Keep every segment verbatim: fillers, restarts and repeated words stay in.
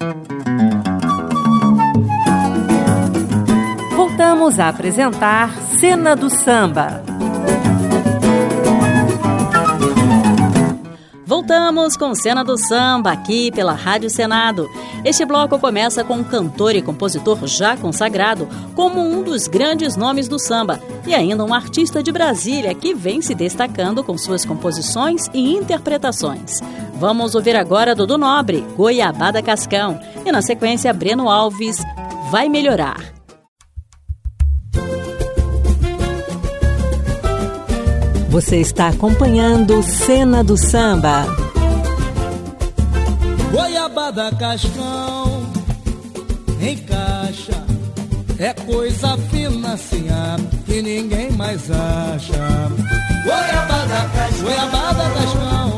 Voltamos a apresentar Cena do Samba. Voltamos com Cena do Samba, aqui pela Rádio Senado. Este bloco começa com um cantor e compositor já consagrado como um dos grandes nomes do samba e ainda um artista de Brasília que vem se destacando com suas composições e interpretações. Vamos ouvir agora Dudu Nobre, Goiabada Cascão, e na sequência Breno Alves, Vai Melhorar. Você está acompanhando Cena do Samba. Goiabada Cascão, encaixa, é coisa fina assim, que ninguém mais acha. Goiabada Cascão, Goiabada Cascão,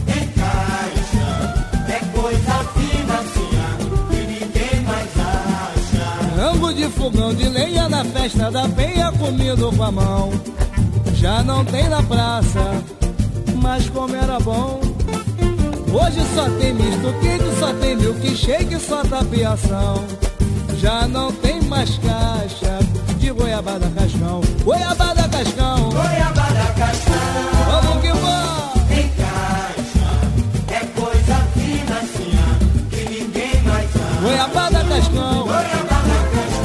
encaixa, é coisa fina assim, que ninguém mais acha. Rango de fogão de lenha na festa da penha, comido com a mão. Já não tem na praça, mas como era bom. Hoje só tem misto quente, só tem milkshake, só tapiação. Já não tem mais caixa de goiabada cascão. Goiabada cascão, Goiabada Cascão, vamos que vamos. encaixa, é coisa fina assim, que ninguém mais acha. Goiabada cascão, Goiabada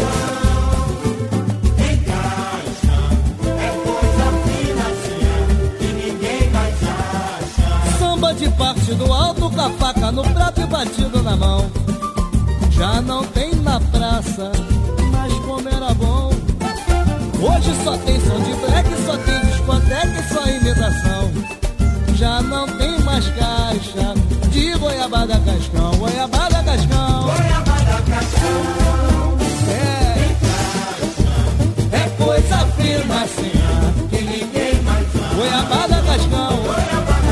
Cascão, encaixa, é coisa fina assim, que ninguém mais acha. samba de parte do alto, com a faca no prato e batido na mão. Já não tem na praça, mas como era bom. Hoje só tem som de black, só tem discoteca e só imitação. Já não tem mais caixa de goiabada cascão. Goiabada cascão, Goiabada Cascão, é, encaixa, é coisa fina assim, que ninguém mais acha. goiabada cascão. Goiabada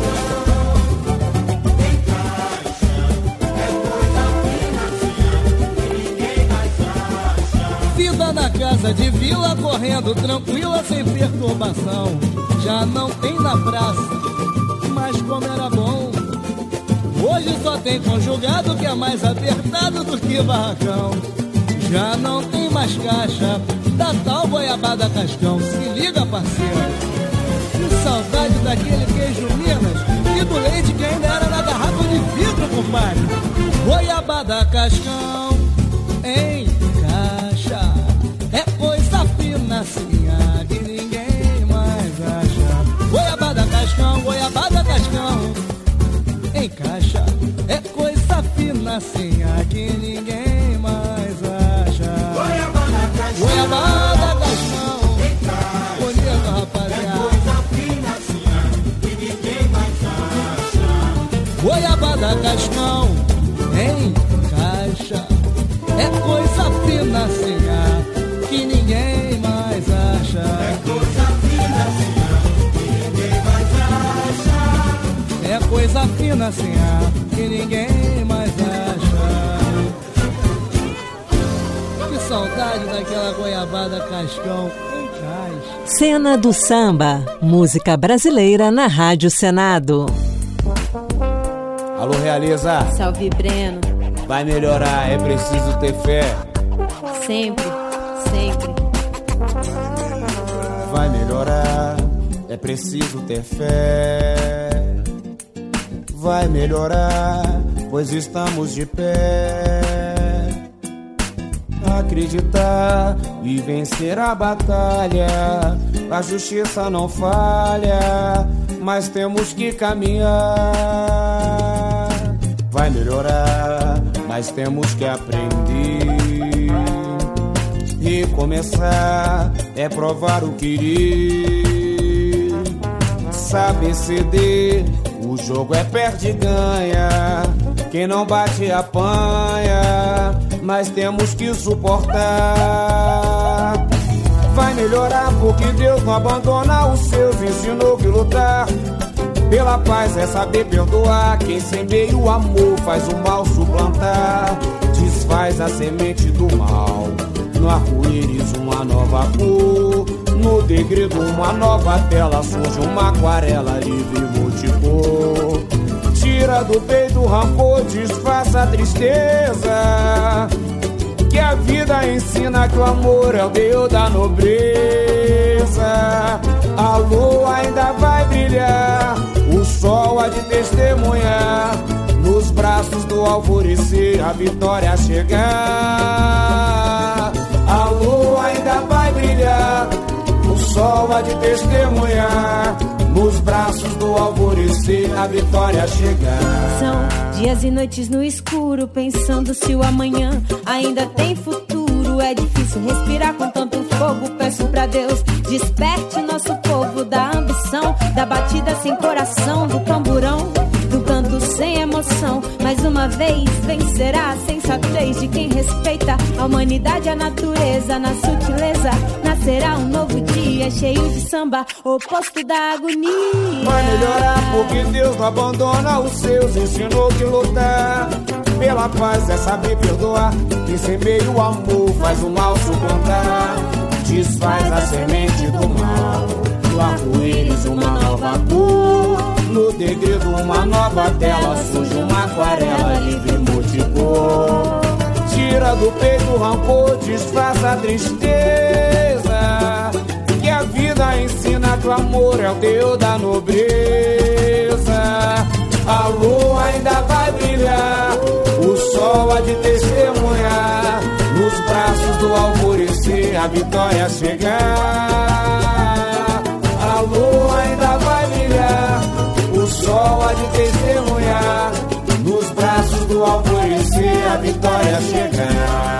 Cascão, encaixa, é coisa fina assim, que ninguém mais acha. Vida na casa de vila, correndo tranquila, sem perturbação. Já não tem na praça, mas como era bom. Hoje só tem conjugado, que é mais apertado do que barracão. Já não tem mais caixa da tal goiabada cascão. Se liga, parceiro, que saudade daquele queijo Minas e do leite que ainda era na garrafa de vidro, compadre. Goiabada cascão, em caixa, é coisa fina assim, que ninguém mais acha. Goiabada cascão, goiabada cascão, em caixa, é coisa fina assim, que ninguém mais acha. Goiabada Cascão, Goiabada cascão, encaixa, bonito, é rapaziada. coisa fina assim, que ninguém mais acha. Goiabada cascão, em caixa, é coisa fina assim, que ninguém mais acha. É coisa fina assim, que ninguém mais acha. É coisa fina assim, que ninguém mais acha. Que saudade daquela goiabada cascão em caixa. Cena do Samba, música brasileira na Rádio Senado. Alô, Realiza, Salve, Breno. vai melhorar, é preciso ter fé. Sempre, sempre. Vai melhorar, é preciso ter fé. Vai melhorar, pois estamos de pé. Acreditar e vencer a batalha. A justiça não falha, mas temos que caminhar. Vai melhorar, mas temos que aprender. Recomeçar é provar o querer. Saber ceder, o jogo é perde e ganha. Quem não bate apanha, mas temos que suportar. Vai melhorar porque Deus não abandona os seus. Ensinou que lutar pela paz é saber perdoar. Quem semeia o amor faz o mal suplantar. Desfaz a semente do mal. No arco-íris uma nova cor. No degredo uma nova tela. Surge uma aquarela livre multicor. Te Tira do peito o rancor, disfarça a tristeza, que a vida ensina que o amor é o Deus da nobreza. A lua ainda vai brilhar, o sol há de testemunhar, nos braços do alvorecer a vitória chegar. A lua ainda vai brilhar, o sol há de testemunhar, nos braços do alvorecer a vitória chegar. São dias e noites no escuro, pensando se o amanhã ainda tem futuro. É difícil respirar com tanto fogo. Peço pra Deus, desperte nosso povo da ambição, da batida sem coração, do camburão, do canto sem emoção. Mais uma vez vencerá a sensatez de quem respeita a humanidade e a natureza. Na sutileza nascerá um novo dia cheio de samba, oposto da agonia. Vai melhorar porque Deus não abandona os seus. Ensinou que lutar pela paz é saber perdoar. Quem semeia o amor faz o mal suplantar, desfaz a semente do mal. Do arco-íris uma nova cor, no degredo uma nova tela, surge uma aquarela livre multicor. Tira do peito o rancor, disfarça a tristeza, que a vida ensina que o amor é o Deus da nobreza. A lua ainda vai brilhar, o sol há de testemunhar, nos braços do alvorecer a vitória chegar. A lua ainda vai brilhar, o sol há de testemunhar, nos braços do alvorecer a vitória chegar.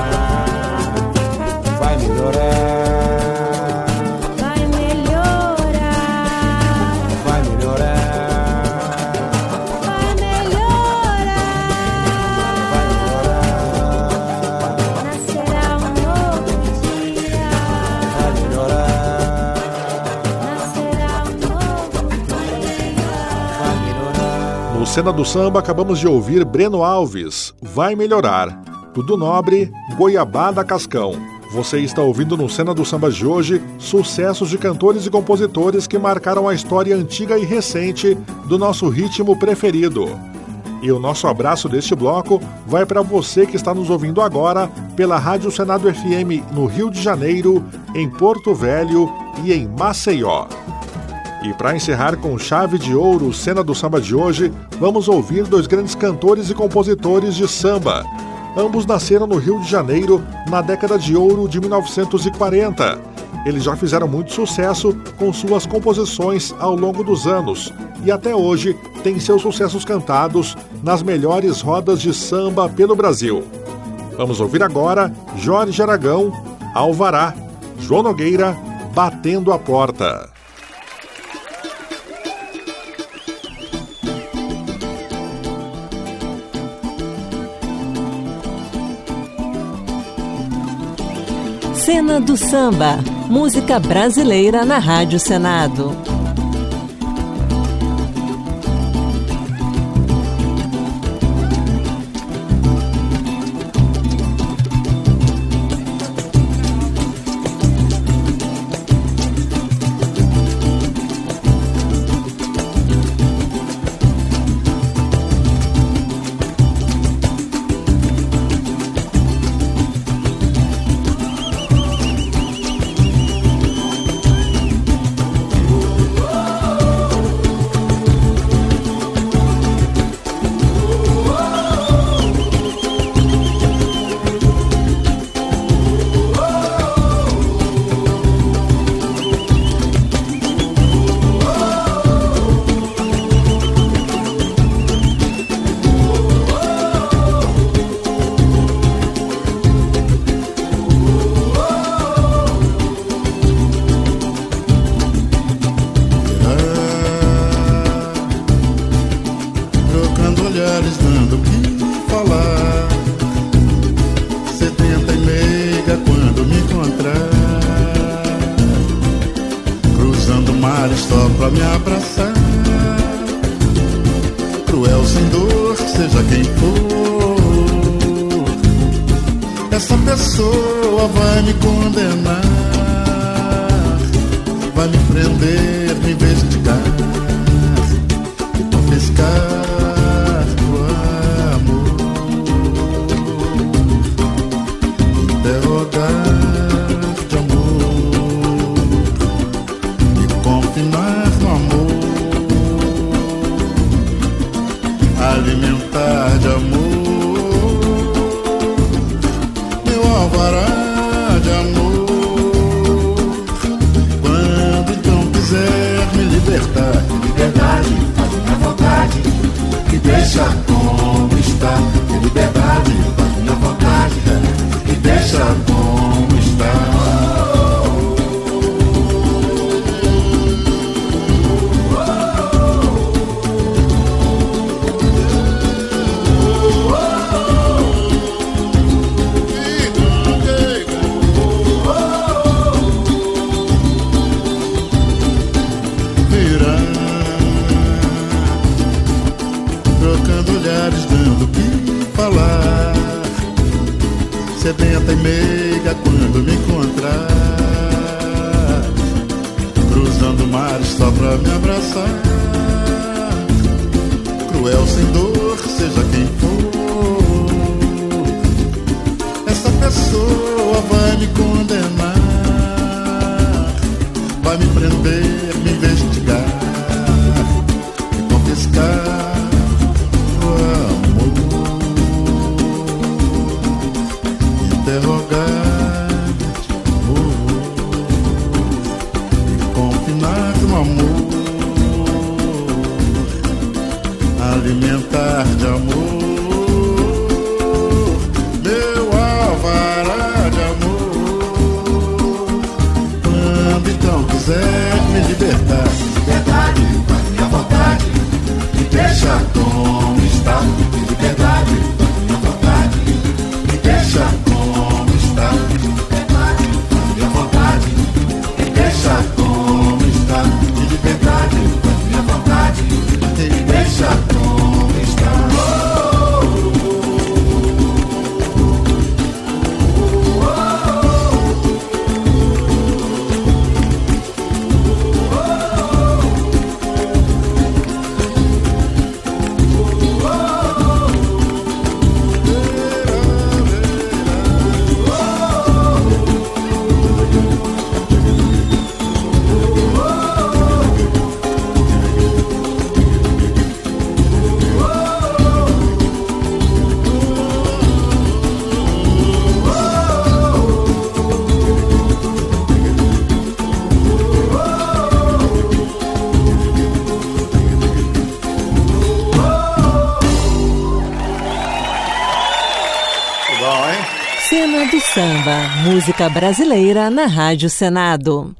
Vai melhorar, vai melhorar, vai melhorar, vai melhorar. Nascerá um novo dia, vai melhorar, nascerá um novo dia. vai melhorar. No Cena do Samba, acabamos de ouvir Breno Alves, Vai Melhorar. Tudo Nobre, Goiabada Cascão. Você está ouvindo no Cena do Samba de hoje sucessos de cantores e compositores que marcaram a história antiga e recente do nosso ritmo preferido. E o nosso abraço deste bloco vai para você que está nos ouvindo agora pela Rádio Senado F M no Rio de Janeiro, em Porto Velho e em Maceió. E para encerrar com chave de ouro o Cena do Samba de hoje, vamos ouvir dois grandes cantores e compositores de samba. Ambos nasceram no Rio de Janeiro na década de ouro de mil novecentos e quarenta. Eles já fizeram muito sucesso com suas composições ao longo dos anos e até hoje têm seus sucessos cantados nas melhores rodas de samba pelo Brasil. Vamos ouvir agora Jorge Aragão, Alvará, João Nogueira, Batendo a Porta. Cena do Samba, música brasileira na Rádio Senado. Vai me prender, me investigar e confiscar deixa como está. Tem liberdade, faz minha vontade, me deixa como está. Dando o que falar, sedenta e meiga quando me encontrar, cruzando mares só pra me abraçar, cruel sem dor, seja quem for, essa pessoa vai me condenar, vai me prender, me investigar, me confiscar. Interrogar-te, oh, confinar no amor, alimentar de amor, meu alvará de amor. Quando então quiser me libertar, liberdade, faz minha vontade, me deixa como está. Liberdade, faz minha vontade, me deixa como está. Minha vontade, me deixa como está. De liberdade, minha vontade, me deixa como está. Cena do Samba, música brasileira na Rádio Senado.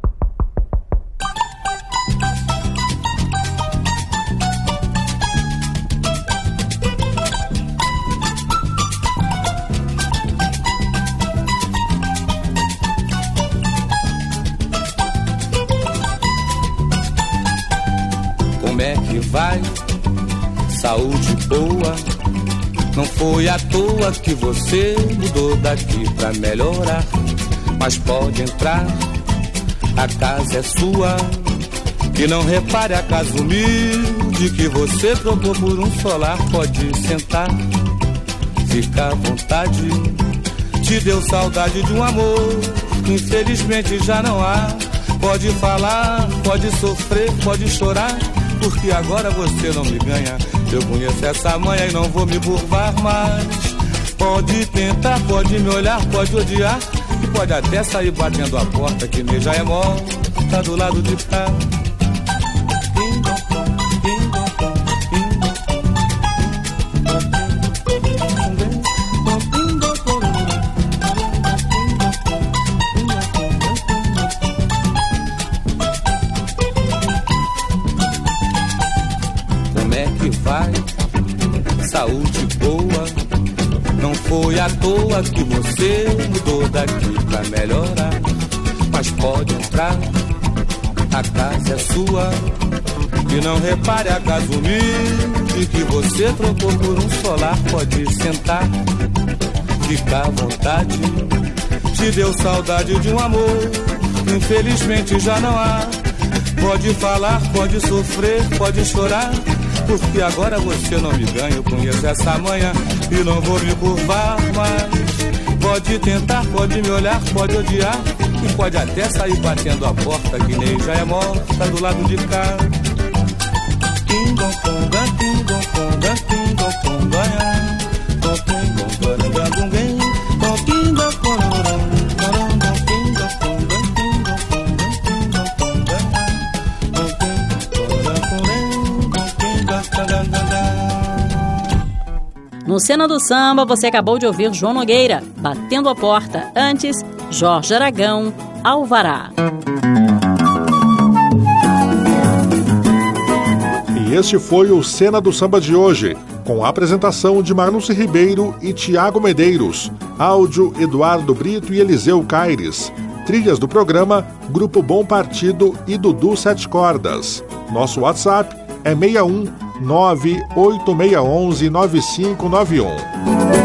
Como é que vai? Saúde boa? Não foi à toa que você mudou daqui pra melhorar. Mas pode entrar, a casa é sua. E não repare a casa humilde que você trocou por um solar. Pode sentar, fica à vontade. Te deu saudade de um amor que infelizmente já não há. Pode falar, pode sofrer, pode chorar, porque agora você não me ganha. Eu conheço essa manha e não vou me curvar mais. Pode tentar, pode me olhar, pode odiar, e pode até sair batendo a porta, que nem já é morta do lado de cá. Como é que vai? Saúde boa? Não foi à toa que você mudou daqui pra melhorar. Mas pode entrar, a casa é sua. E não repare a casa humilde que você trocou por um solar. Pode sentar, fica à vontade. Te deu saudade de um amor, infelizmente já não há. Pode falar, pode sofrer, pode chorar, porque agora você não me ganha. Eu conheço essa manha e não vou me curvar mais. Pode tentar, pode me olhar, pode odiar, e pode até sair batendo a porta, que nem já é morta do lado de cá. Tingonconga, tingonconga, tingonconga, No Cena do Samba, você acabou de ouvir João Nogueira, Batendo a Porta. Antes, Jorge Aragão, Alvará. E este foi o Cena do Samba de hoje, com a apresentação de Marluce Ribeiro e Tiago Medeiros. Áudio, Eduardo Brito e Eliseu Caires. Trilhas do programa, Grupo Bom Partido e Dudu Sete Cordas. Nosso WhatsApp é seis um nove oito seis um um nove cinco nove um.